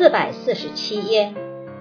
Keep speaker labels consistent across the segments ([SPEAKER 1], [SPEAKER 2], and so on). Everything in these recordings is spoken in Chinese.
[SPEAKER 1] 447页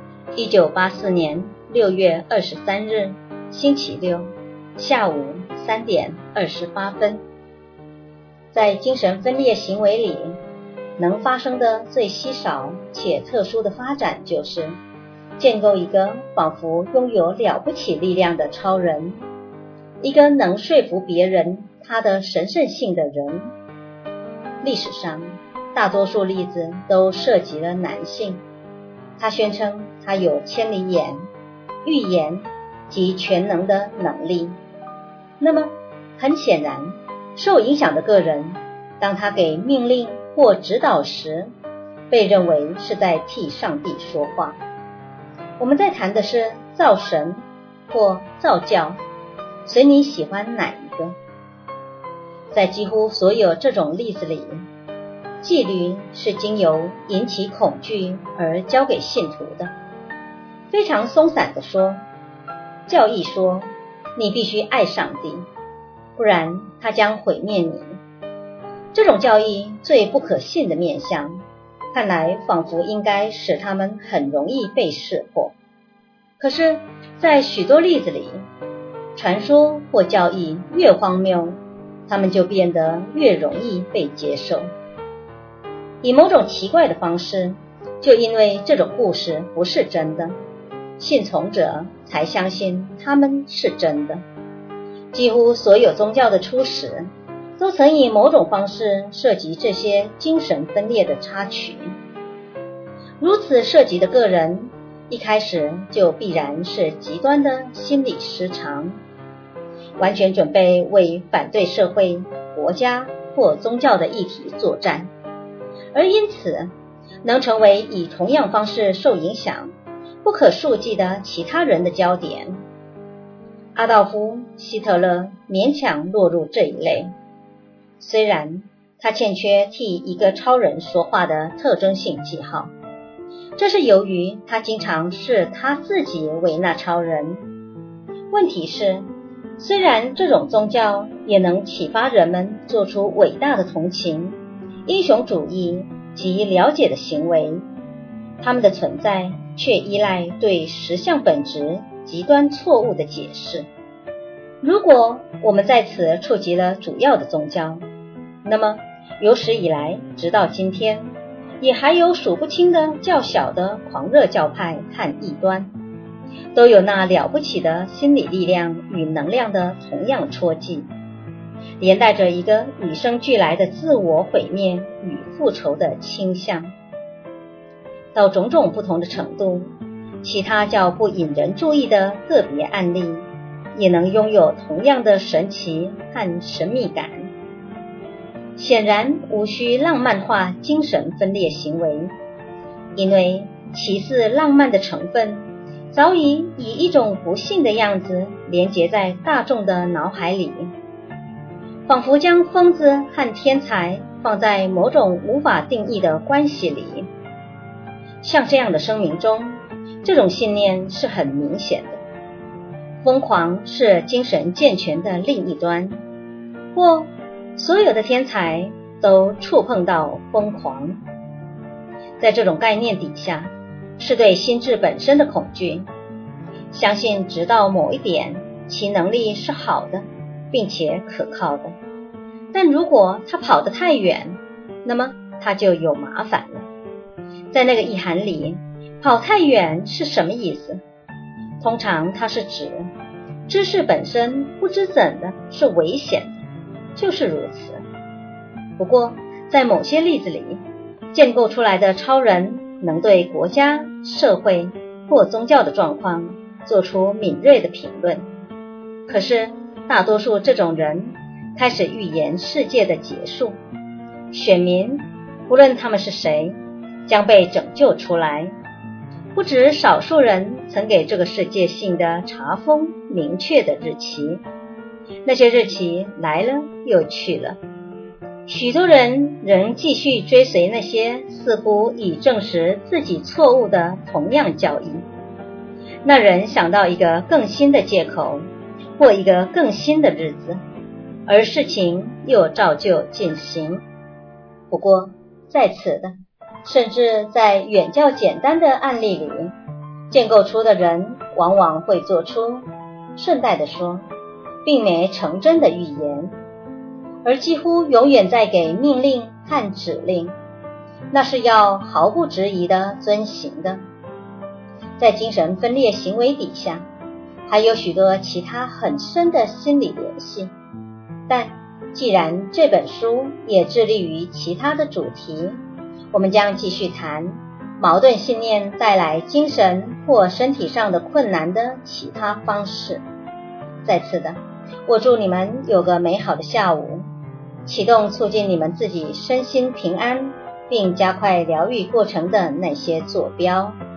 [SPEAKER 1] ，1984年6月23日，星期六，下午3点28分。在精神分裂行为里，能发生的最稀少且特殊的发展，就是建构一个仿佛拥有了不起力量的超人，一个能说服别人他的神圣性的人。历史上大多数例子都涉及了男性，他宣称他有千里眼、预言及全能的能力。那么很显然，受影响的个人当他给命令或指导时，被认为是在替上帝说话。我们在谈的是造神或造教，随你喜欢哪一个。在几乎所有这种例子里，纪律是经由引起恐惧而交给信徒的。非常松散地说，教义说你必须爱上帝，不然他将毁灭你。这种教义最不可信的面向，看来仿佛应该使他们很容易被识破。可是在许多例子里，传说或教义越荒谬，他们就变得越容易被接受。以某种奇怪的方式，就因为这种故事不是真的，信从者才相信他们是真的。几乎所有宗教的初始都曾以某种方式涉及这些精神分裂的插曲。如此涉及的个人，一开始就必然是极端的心理失常，完全准备为反对社会、国家或宗教的议题作战，而因此能成为以同样方式受影响、不可数计的其他人的焦点。阿道夫·希特勒勉强落入这一类，虽然他欠缺替一个超人说话的特征性记号，这是由于他经常视他自己为那超人。问题是，虽然这种宗教也能启发人们做出伟大的同情、英雄主义及了解的行为，他们的存在却依赖对实相本质极端错误的解释。如果我们在此触及了主要的宗教，那么有史以来直到今天，也还有数不清的较小的狂热教派和异端，都有那了不起的心理力量与能量的同样戳击，连带着一个与生俱来的自我毁灭与复仇的倾向。到种种不同的程度，其他较不引人注意的个别案例也能拥有同样的神奇和神秘感。显然无需浪漫化精神分裂行为，因为其似浪漫的成分早已以一种不幸的样子连结在大众的脑海里，仿佛将疯子和天才放在某种无法定义的关系里。像这样的声明中，这种信念是很明显的。疯狂是精神健全的另一端，或所有的天才都触碰到疯狂。在这种概念底下，是对心智本身的恐惧，相信直到某一点其能力是好的并且可靠的，但如果他跑得太远，那么他就有麻烦了。在那个意涵里，跑太远是什么意思？通常它是指知识本身不知怎的是危险的，就是如此。不过在某些例子里，建构出来的超人能对国家、社会或宗教的状况做出敏锐的评论。可是大多数这种人开始预言世界的结束，选民无论他们是谁将被拯救出来。不止少数人曾给这个世界性的查封明确的日期，那些日期来了又去了。许多人仍继续追随那些似乎已证实自己错误的同样教义。那人想到一个更新的借口或一个更新的日子，而事情又照旧进行。不过在此的甚至在远较简单的案例里，建构出的人往往会做出，顺带的说，并没成真的预言，而几乎永远在给命令和指令，那是要毫不质疑的遵行的。在精神分裂行为底下，还有许多其他很深的心理联系，但既然这本书也致力于其他的主题，我们将继续谈矛盾信念带来精神或身体上的困难的其他方式。再次的，我祝你们有个美好的下午，启动促进你们自己身心平安并加快疗愈过程的那些坐标。